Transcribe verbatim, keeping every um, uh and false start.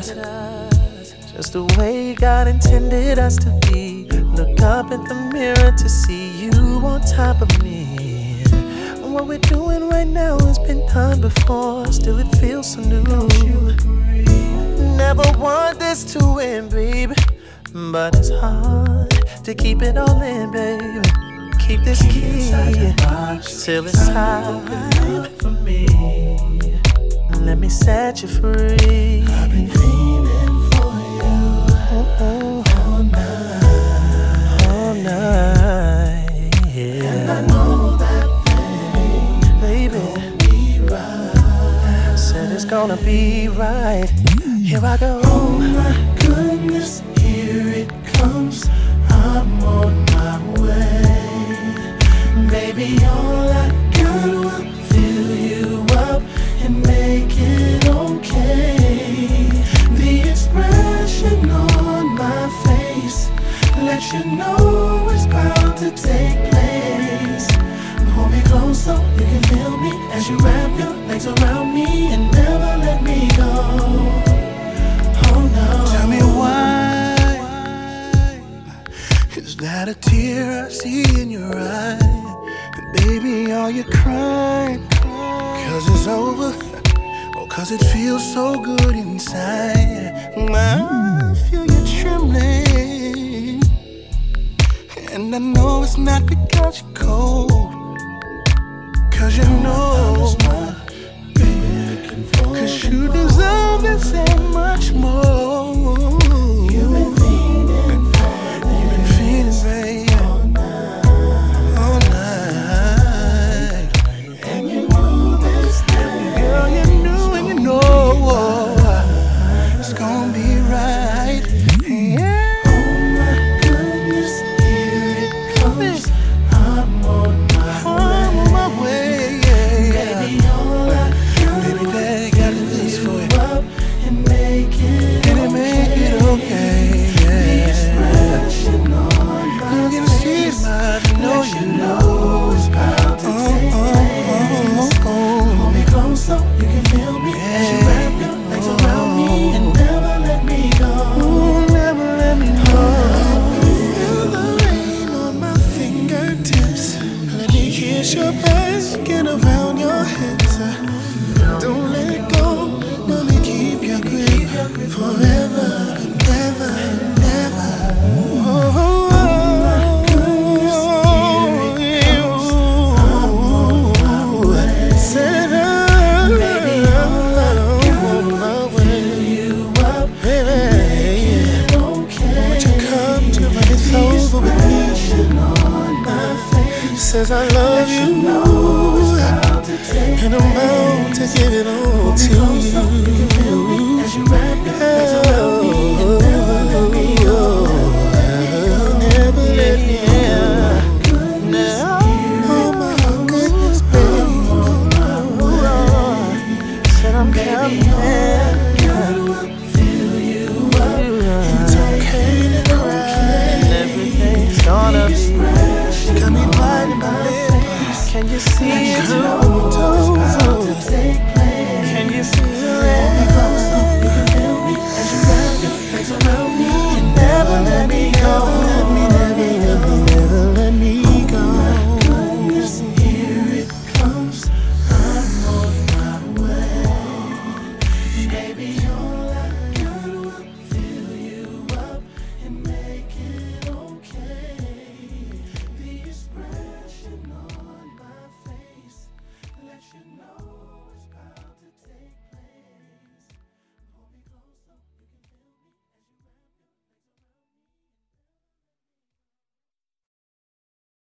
us, just the way God intended us to be. Look up at the mirror to see you on top of me. What we're doing right now has been done before, still it feels so new. Never want this to end, baby, but it's hard to keep it all in, baby. Keep this key till it's time for me. Let me set you free. I've been feeling for you all night, all night, yeah. And I know that thing, baby, gonna be right. Said it's gonna be right. Here I go. Oh my goodness, here it comes. I'm on my way. Baby, all I got will fill you up and make it okay. The expression on my face let you know it's bound to take place. Hold me close so you can feel me as you wrap your legs around me and never let me go. Oh no. Tell me why is that a tear I see in your eye? And baby, are you crying? Cause it's over, or cause it feels so good inside? I feel you trembling, and I know it's not because you're cold, cause you know, cause you deserve this and much more. You've been feeling for it. You've been feeling, baby, all night, all night. And you knew this thing, Girl, you knew and you know it's gonna be right. Yeah. oh my goodness, here it comes. I'm on my I'm way. on my way, yeah. Baby, all I got Baby, daddy got this for you. up and make it Can it make it okay? The Yeah. expression on my You can see it, face but I know let you you know. know it's bound to Oh, take oh, place. oh, oh, Hold me close so you can feel me as you wrap your legs around me and never let me go. oh. Never let me know. Feel the rain on my fingertips. Let me kiss your back and around your hips. Don't let it go. Let me keep your grip forever and ever and ever. Oh, oh, oh, set up, baby, all I got on my will way, fill you up, baby. okay. Would you come to my it's over with me? Expression on my face Says I love you, know it's bound to take and I'm bound to give it all to close so you can feel me you. as you wrap your legs around me and never let me go. Never let me go. Goodness, Oh my goodness, baby. Said I'm counting. God will fill you up. It's okay to cry. And everything's gonna be. Got me biting my lips. Can you see it? Know it's bound to take place. Can you feel